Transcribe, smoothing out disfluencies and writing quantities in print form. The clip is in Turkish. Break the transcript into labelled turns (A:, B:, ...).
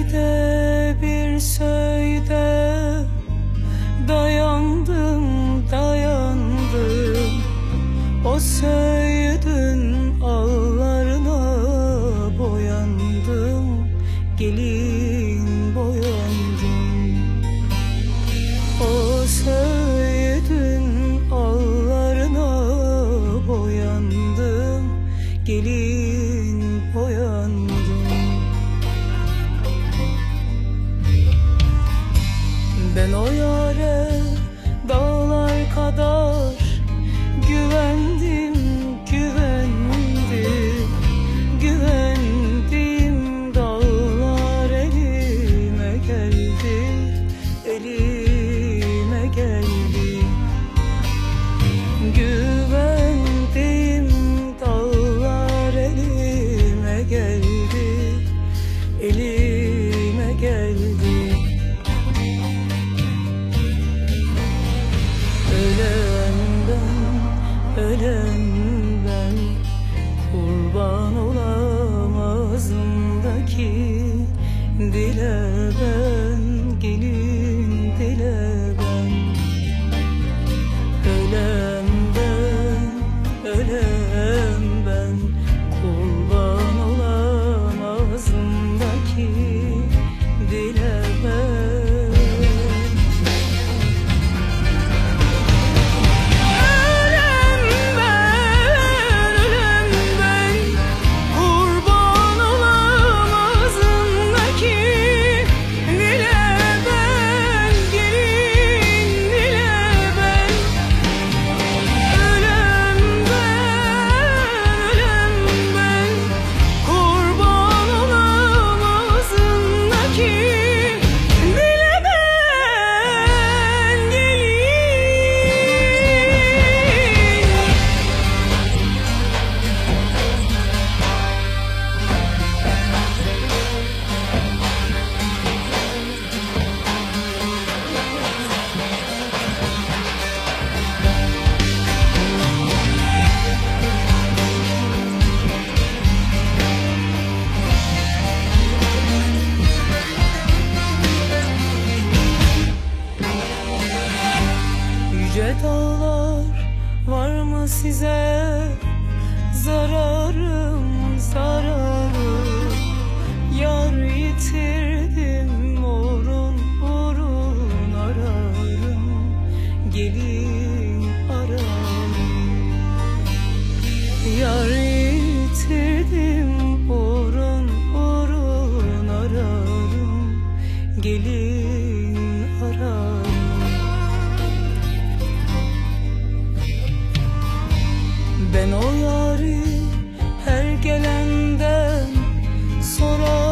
A: de bir söyde dayandım, dayandım. O söğüdün ağlarına boyandım, gelin boyandım. O söğüdün ağlarına boyandım, gelin boyandım. Ben o yâre dağlar kadar güvendim, güvendim, güvendim. Dağlar elime geldi, elime geldi. Güvendim, dağlar elime geldi, elime geldi. Ölen ben, kurban olam ağzımdaki dile ben, gelin dile ben. Ölen ben, ölen ben, kurban olam ağzımdaki dile ben. Yüce dağlar, var mı size zararım, zararım? Yar yitirdim, orun orun ararım, gelin ararım. Yar yitirdim, orun orun ararım, gelin ararım. Ben o yâri her gelenden sorar.